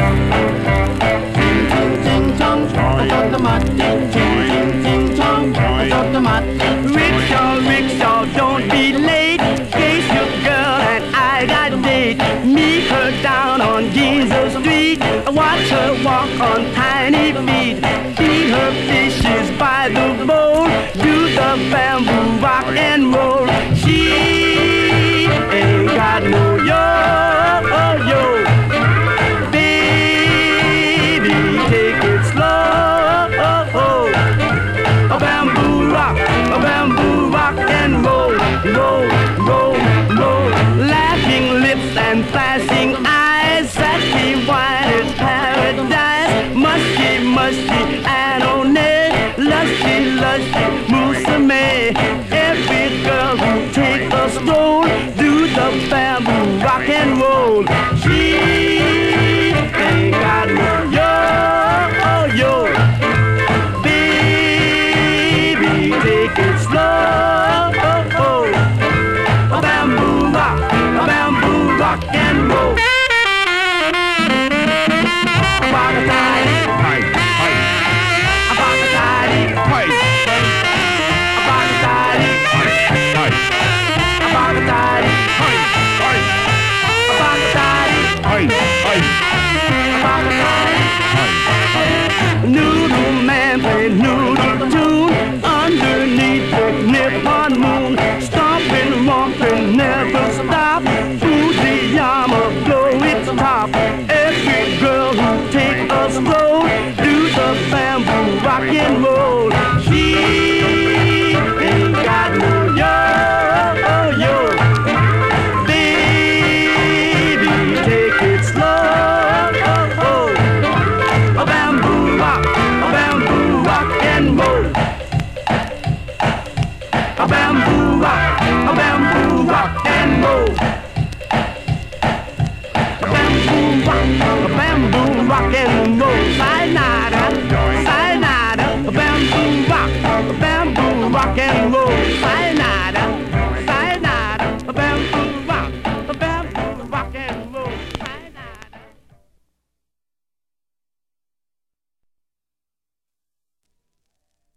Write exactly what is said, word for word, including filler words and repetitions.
Ting tong, up the mud. Ting ting ting tong, up the mud. Rickshaw, rickshaw, don't be late. Chase your girl and I got date. Meet her down on Ginza Street. Watch her walk on tiny feet. Feed her fishes by the bowl. Do the bamboo rock and roll. She ain't got no yo-yo. Baby, take it slow. A bamboo rock, a bamboo rock and roll. Roll, roll, roll. Laughing lips and flashing eyes. Sassy wine is paradise. Musky, musky, anone. Lusty, lusty, musume. Every girl who take a stroll do the bamboo rock and roll. She ain't got no yo-yo. Baby, take it slow. A bamboo rock, a bamboo rock and roll. Abacadabra, Hi, hi, abacadabra, hi, abacadabra, hi, abacadabra, hi, hi, abacadabra, hi, hi, abacadabra. Noodle man play noodle tune underneath the Nippon moon. Stomping, romping, never stop. Fujiyama blow its top. Every girl who take a stroll do the bamboo rock and roll. She ain't got no yo-yo. Baby, take it slow. A bamboo rock, a bamboo rock and roll. A bamboo rock, a bamboo rock and roll.